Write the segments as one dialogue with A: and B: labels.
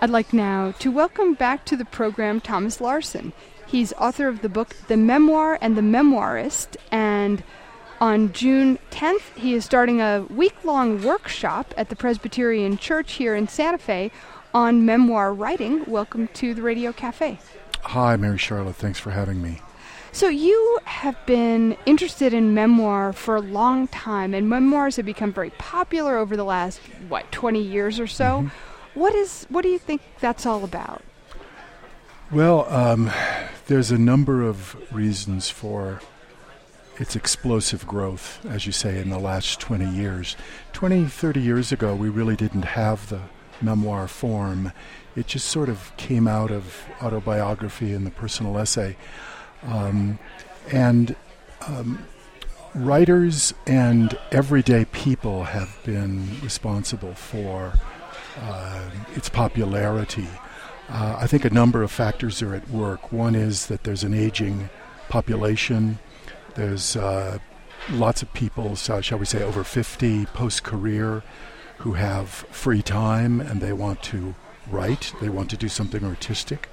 A: I'd like now to welcome back to the program Thomas Larson. He's author of the book The Memoir and the Memoirist, and on June 10th, he is starting a week-long workshop at the Presbyterian Church here in Santa Fe on memoir writing. Welcome to the Radio Cafe.
B: Hi, Mary Charlotte. Thanks for having me.
A: So you have been interested in memoir for a long time, and memoirs have become very popular over the last, 20 years or so. Mm-hmm. What do you think that's all about?
B: Well, there's a number of reasons for its explosive growth, as you say, in the last 20 years. 20, 30 years ago, we really didn't have the memoir form. It just sort of came out of autobiography and the personal essay. Writers and everyday people have been responsible for its popularity. I think a number of factors are at work. One is that there's an aging population. There's lots of people, shall we say, over 50 post-career who have free time and they want to write. They want to do something artistic.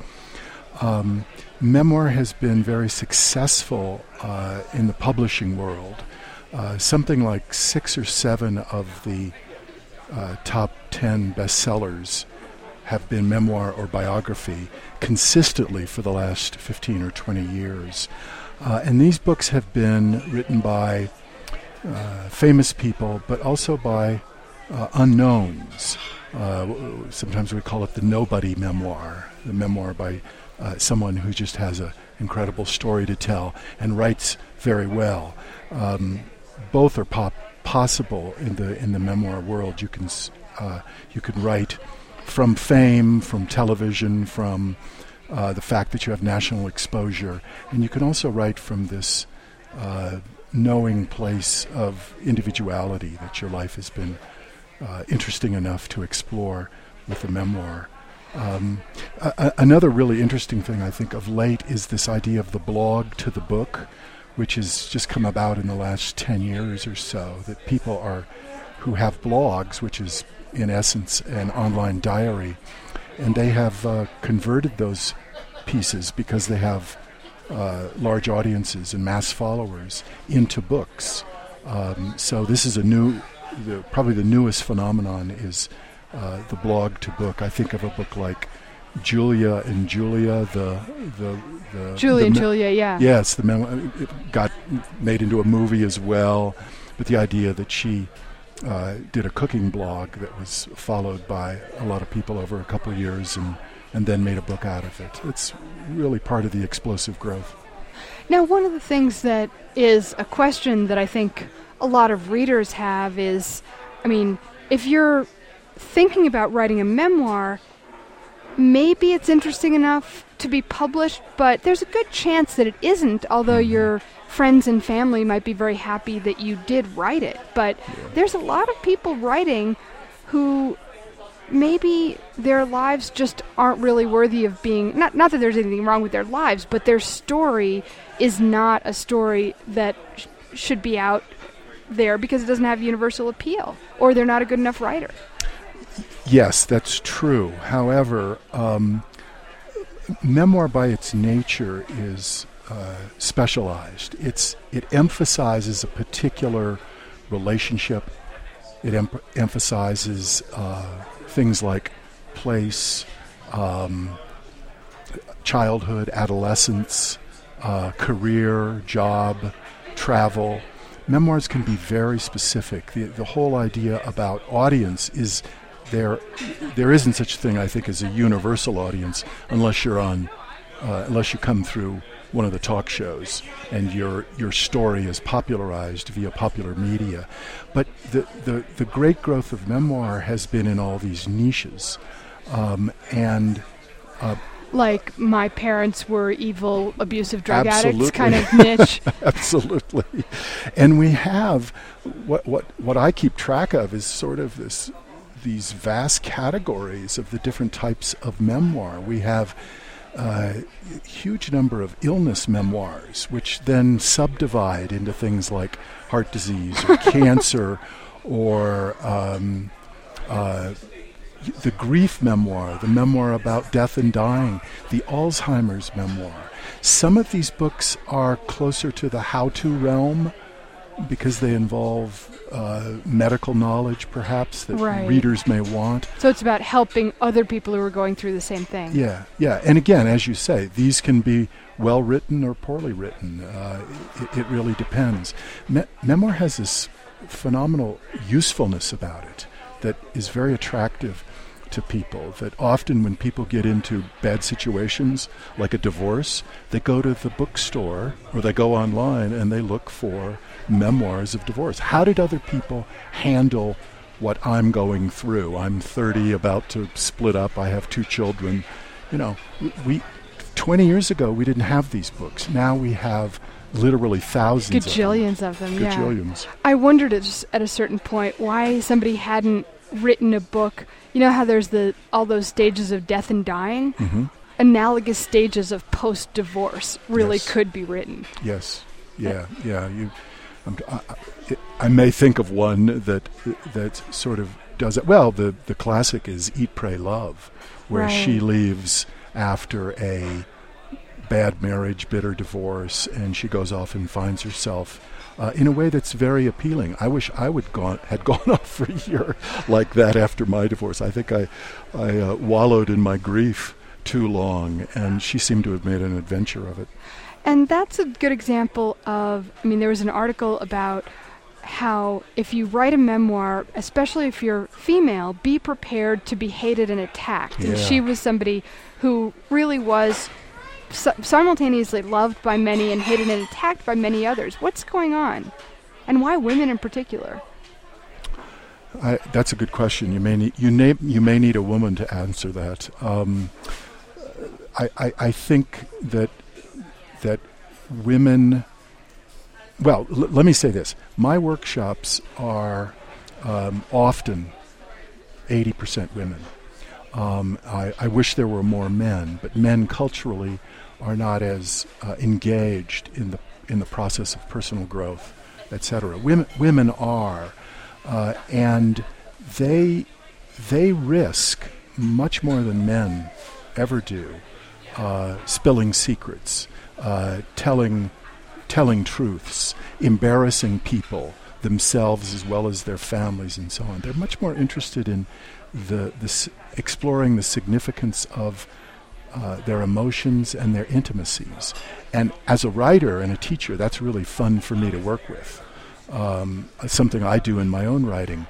B: Memoir has been very successful in the publishing world. Something like 6 or 7 of the top 10 bestsellers have been memoir or biography consistently for the last 15 or 20 years. And these books have been written by famous people, but also by unknowns. Sometimes we call it the nobody memoir, the memoir by someone who just has an incredible story to tell and writes very well. Both are possible in the memoir world. You can write from fame, from television, from the fact that you have national exposure, and you can also write from this knowing place of individuality that your life has been interesting enough to explore with a memoir. Another really interesting thing I think of late is this idea of the blog to the book, which has just come about in the last 10 years or so, that people who have blogs, which is in essence an online diary, and they have converted those pieces because they have large audiences and mass followers into books. So this is probably the newest phenomenon is the blog to book. I think of a book like Julia and Julia,
A: Julia and Julia, yeah.
B: Yes, it got made into a movie as well, but the idea that she did a cooking blog that was followed by a lot of people over a couple of years and then made a book out of it. It's really part of the explosive growth.
A: Now, one of the things that is a question that I think a lot of readers have is, if you're thinking about writing a memoir, maybe it's interesting enough to be published, but there's a good chance that it isn't, although your friends and family might be very happy that you did write it. But there's a lot of people writing who maybe their lives just aren't really worthy of being, not that there's anything wrong with their lives, but their story is not a story that should be out there because it doesn't have universal appeal, or they're not a good enough writer.
B: Yes, that's true. However, memoir by its nature is specialized. It emphasizes a particular relationship. It emphasizes things like place, childhood, adolescence, career, job, travel. Memoirs can be very specific. The whole idea about audience is there isn't such a thing, I think, as a universal audience unless you come through one of the talk shows and your story is popularized via popular media. But the great growth of memoir has been in all these niches.
A: Like my parents were evil, abusive drug addicts kind of niche.
B: Absolutely. And we have what I keep track of is sort of these vast categories of the different types of memoir. We have a huge number of illness memoirs, which then subdivide into things like heart disease or cancer or the grief memoir, the memoir about death and dying, the Alzheimer's memoir. Some of these books are closer to the how-to realm because they involve medical knowledge, perhaps, that readers may want.
A: So it's about helping other people who are going through the same thing.
B: Yeah. And again, as you say, these can be well-written or poorly written. It really depends. Memoir has this phenomenal usefulness about it that is very attractive to people, that often when people get into bad situations, like a divorce, they go to the bookstore or they go online and they look for memoirs of divorce. How did other people handle what I'm going through? I'm 30, about to split up. I have 2 children. We 20 years ago, we didn't have these books. Now we have literally thousands
A: Gajillions of them.
B: Gajillions.
A: Yeah. I wondered at a certain point why somebody hadn't written a book. You know how there's all those stages of death and dying?
B: Mm-hmm.
A: Analogous stages of post-divorce really
B: Yes.
A: could be written.
B: Yes. Yeah. I may think of one that sort of does it. Well, the classic is Eat, Pray, Love, where she leaves after a bad marriage, bitter divorce, and she goes off and finds herself in a way that's very appealing. I wish I had gone off for a year like that after my divorce. I think I wallowed in my grief too long, and she seemed to have made an adventure of it.
A: And that's a good example of, there was an article about how if you write a memoir, especially if you're female, be prepared to be hated and attacked.
B: Yeah.
A: And she was somebody who really was simultaneously loved by many and hated and attacked by many others. What's going on? And why women in particular?
B: That's a good question. You may need a woman to answer that. I think that women. Well, let me say this. My workshops are often 80% women. I wish there were more men, but men culturally are not as engaged in the process of personal growth, etc. Women are, and they risk much more than men ever do, spilling secrets, telling truths, embarrassing people, themselves as well as their families and so on. They're much more interested in exploring the significance of their emotions and their intimacies. And as a writer and a teacher, that's really fun for me to work with. Something I do in my own writing.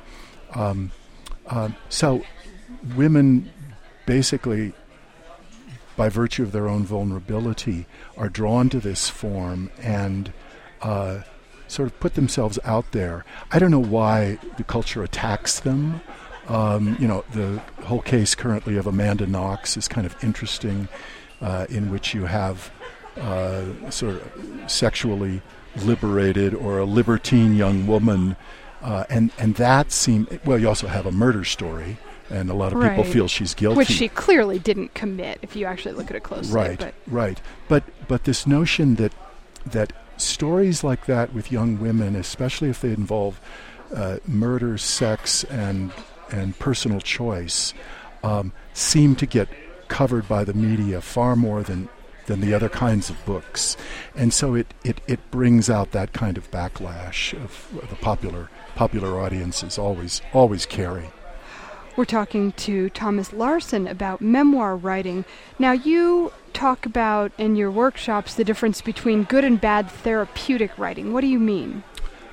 B: So women basically, by virtue of their own vulnerability, are drawn to this form and sort of put themselves out there. I don't know why the culture attacks them. The whole case currently of Amanda Knox is kind of interesting, in which you have sort of sexually liberated or a libertine young woman, and that seemed, well, you also have a murder story, and a lot of people feel she's guilty.
A: Which she clearly didn't commit, if you actually look at it closely.
B: Right. But this notion that stories like that with young women, especially if they involve murder, sex, and personal choice, seem to get covered by the media far more than the other kinds of books. And so it brings out that kind of backlash of the popular audiences always carry.
A: We're talking to Thomas Larsson about memoir writing. Now, you talk about in your workshops the difference between good and bad therapeutic writing. What do you mean?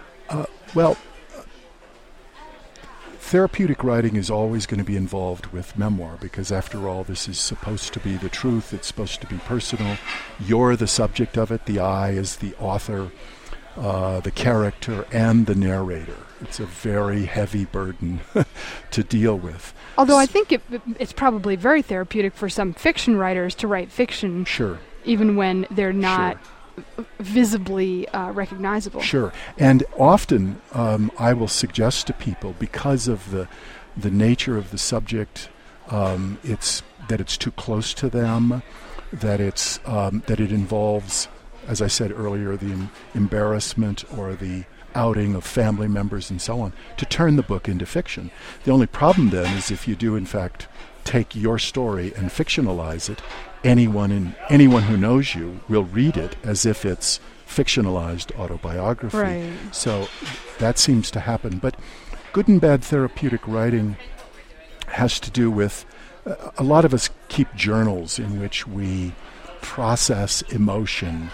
B: Therapeutic writing is always going to be involved with memoir because, after all, this is supposed to be the truth. It's supposed to be personal. You're the subject of it. The I is the author, the character, and the narrator. It's a very heavy burden to deal with.
A: Although I think it's probably very therapeutic for some fiction writers to write fiction.
B: Sure.
A: Even when they're not visibly recognizable.
B: Sure. And often I will suggest to people, because of the nature of the subject, it's too close to them, that it involves, as I said earlier, the embarrassment or the outing of family members and so on, to turn the book into fiction. The only problem then is if you do in fact take your story and fictionalize it, anyone who knows you will read it as if it's fictionalized autobiography.
A: Right.
B: So that seems to happen. But good and bad therapeutic writing has to do with a lot of us keep journals in which we process emotion.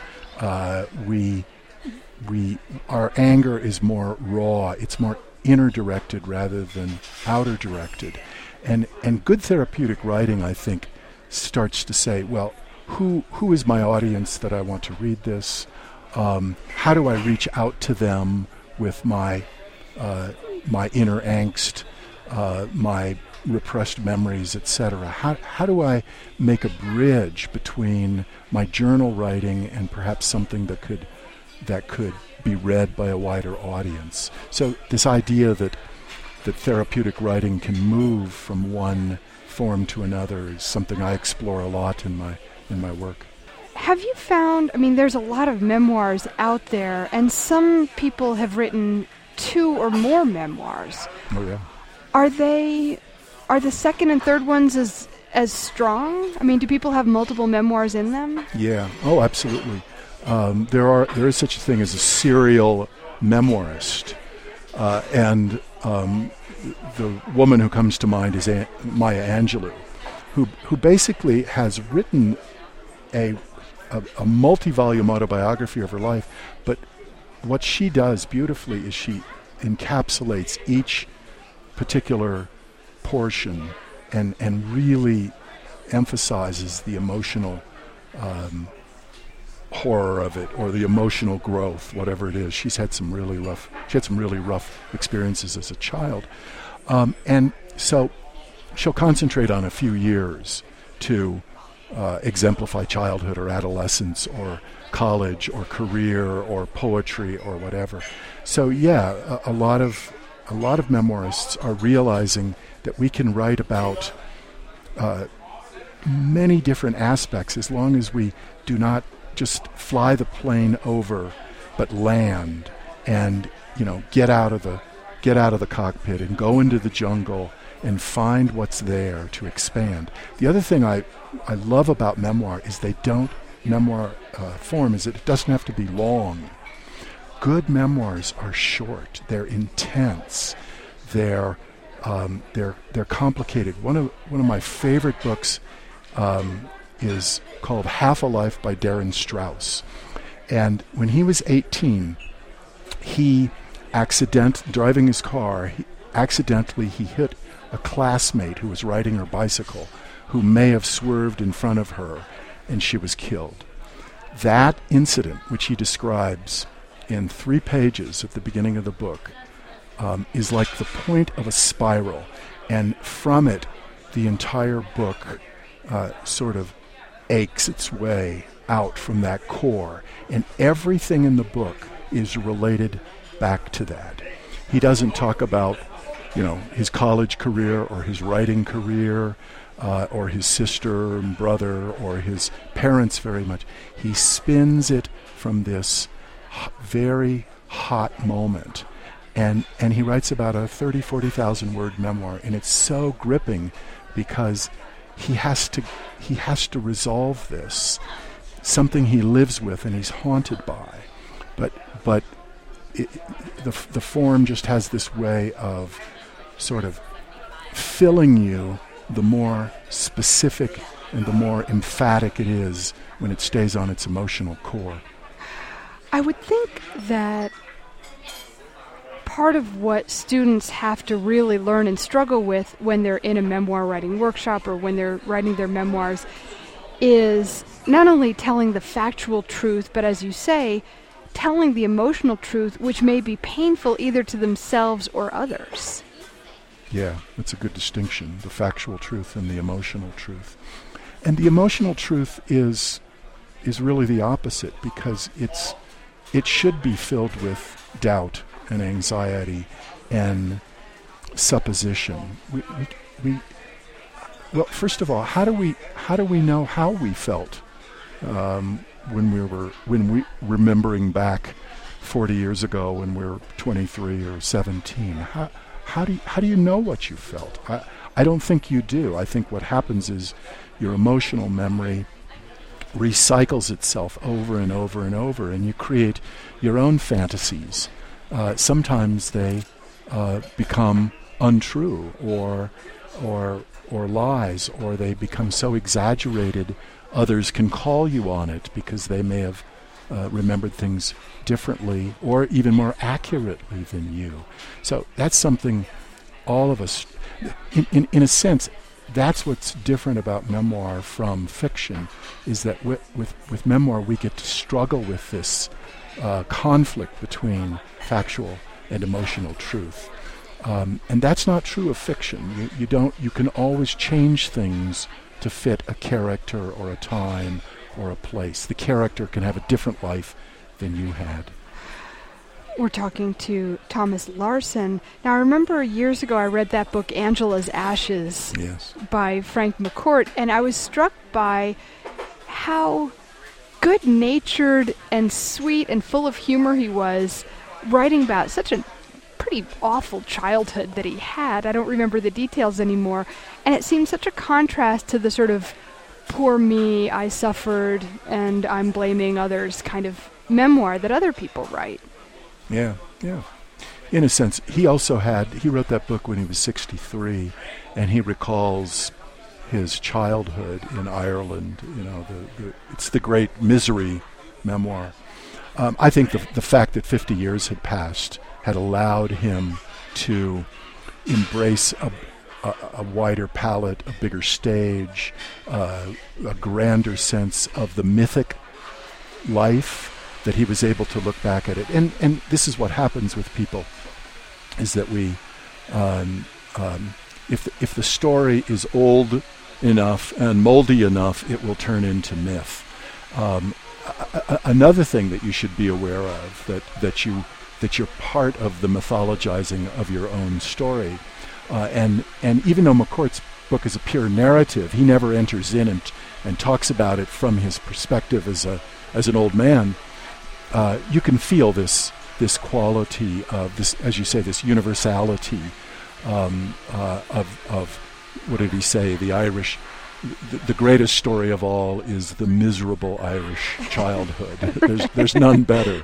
B: Our anger is more raw. It's more inner directed rather than outer directed. And good therapeutic writing, I think, starts to say, well, who is my audience that I want to read this? How do I reach out to them with my inner angst, my repressed memories, etc.? How do I make a bridge between my journal writing and perhaps something that could be read by a wider audience? So this idea that therapeutic writing can move from one form to another is something I explore a lot in my work.
A: Have you found, I mean, there's a lot of memoirs out there, and some people have written 2 or more memoirs.
B: Oh, yeah.
A: Are the second and third ones as strong? I mean, do people have multiple memoirs in them?
B: Yeah. Oh, absolutely. There is such a thing as a serial memoirist, and the woman who comes to mind is Maya Angelou, who basically has written a multi-volume autobiography of her life, but what she does beautifully is she encapsulates each particular portion and really emphasizes the emotional horror of it, or the emotional growth, whatever it is. She had some really rough experiences as a child, and so she'll concentrate on a few years to exemplify childhood or adolescence or college or career or poetry or whatever. So yeah, a lot of memoirists are realizing that we can write about many different aspects as long as we do not just fly the plane over, but land and get out of the cockpit and go into the jungle and find what's there to expand. The other thing I love about memoir is memoir form is that it doesn't have to be long. Good memoirs are short. They're intense. They're complicated. One of my favorite books is called Half a Life by Darren Strauss. And when he was 18, he driving his car, accidentally hit a classmate who was riding her bicycle, who may have swerved in front of her, and she was killed. That incident, which he describes in 3 pages at the beginning of the book, is like the point of a spiral, and from it, the entire book sort of aches its way out from that core, and everything in the book is related back to that. He doesn't talk about, his college career or his writing career or his sister and brother or his parents very much. He spins it from this very hot moment, and he writes about a 40,000 word memoir, and it's so gripping because he has to resolve this, something he lives with and he's haunted by, but the form just has this way of sort of filling you the more specific and the more emphatic it is when it stays on its emotional core.
A: I would think that part of what students have to really learn and struggle with when they're in a memoir writing workshop or when they're writing their memoirs is not only telling the factual truth, but as you say, telling the emotional truth, which may be painful either to themselves or others.
B: Yeah, that's a good distinction, the factual truth and the emotional truth. And the emotional truth is really the opposite, because it should be filled with doubt and anxiety and supposition. Well, first of all, how do we know how we felt when we remembering back 40 years ago when we're 23 or 17. How do you know what you felt? I don't think you do. I think what happens is your emotional memory recycles itself over and over and over, and you create your own fantasies. Sometimes they become untrue or lies, or they become so exaggerated others can call you on it because they may have remembered things differently or even more accurately than you. So that's something all of us, in a sense, that's what's different about memoir from fiction, is that with memoir we get to struggle with this conflict between factual and emotional truth. And that's not true of fiction. You can always change things to fit a character or a time or a place. The character can have a different life than you had.
A: We're talking to Thomas Larsen. Now, I remember years ago I read that book, Angela's Ashes,
B: yes,
A: by Frank McCourt, and I was struck by how good-natured and sweet and full of humor he was, writing about such a pretty awful childhood that he had. I don't remember the details anymore, and it seemed such a contrast to the sort of poor me, I suffered, and I'm blaming others kind of memoir that other people write.
B: Yeah. In a sense, he wrote that book when he was 63, and he recalls his childhood in Ireland. It's the great misery memoir. I think the fact that 50 years had passed had allowed him to embrace a wider palette, a bigger stage, a grander sense of the mythic life, that he was able to look back at it. And this is what happens with people, is that we, if the story is old enough and moldy enough, it will turn into myth. Another thing that you should be aware of, that you're part of the mythologizing of your own story. And even though McCourt's book is a pure narrative, he never enters in and talks about it from his perspective as an old man. You can feel this quality of this, as you say, this universality of what did he say? The Irish, the greatest story of all is the miserable Irish childhood. There's none better.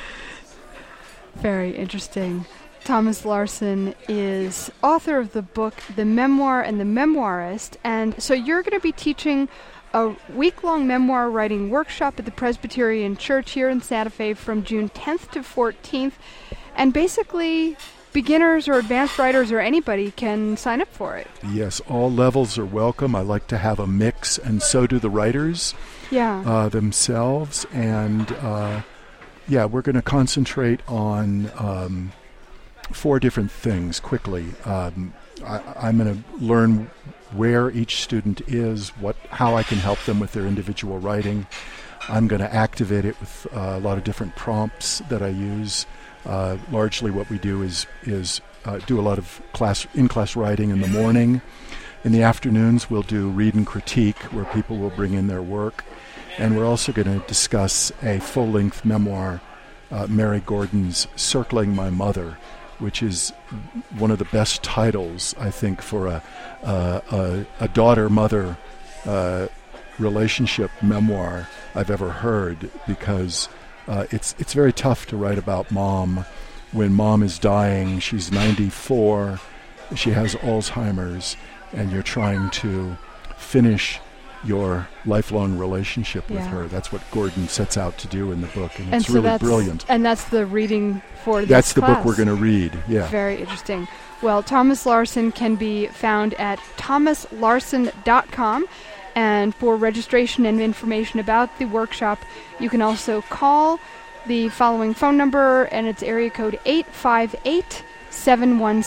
A: Very interesting. Thomas Larsen is author of the book The Memoir and the Memoirist, and so you're going to be teaching a week-long memoir writing workshop at the Presbyterian Church here in Santa Fe from June 10th to 14th, and basically beginners or advanced writers or anybody can sign up for it.
B: Yes, all levels are welcome. I like to have a mix, and so do the writers themselves, and we're going to concentrate on 4 different things quickly. I'm going to learn where each student is, how I can help them with their individual writing. I'm going to activate it with a lot of different prompts that I use. Largely what we do is do a lot of in-class writing in the morning. In the afternoons we'll do read and critique, where people will bring in their work. And we're also going to discuss a full-length memoir, Mary Gordon's Circling My Mother, which is one of the best titles, I think, for a daughter-mother relationship memoir I've ever heard, because it's very tough to write about mom when mom is dying. She's 94, she has Alzheimer's, and you're trying to finish your lifelong relationship with her. That's what Gordon sets out to do in the book, and it's really brilliant.
A: And that's the reading for this
B: That's the
A: class.
B: book we're going to read, yeah.
A: Very interesting. Well, Thomas Larsen can be found at thomaslarsen.com, and for registration and information about the workshop, you can also call the following phone number, and it's area code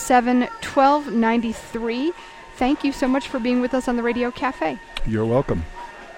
A: 858-717-1293. Thank you so much for being with us on the Radio Cafe.
B: You're welcome.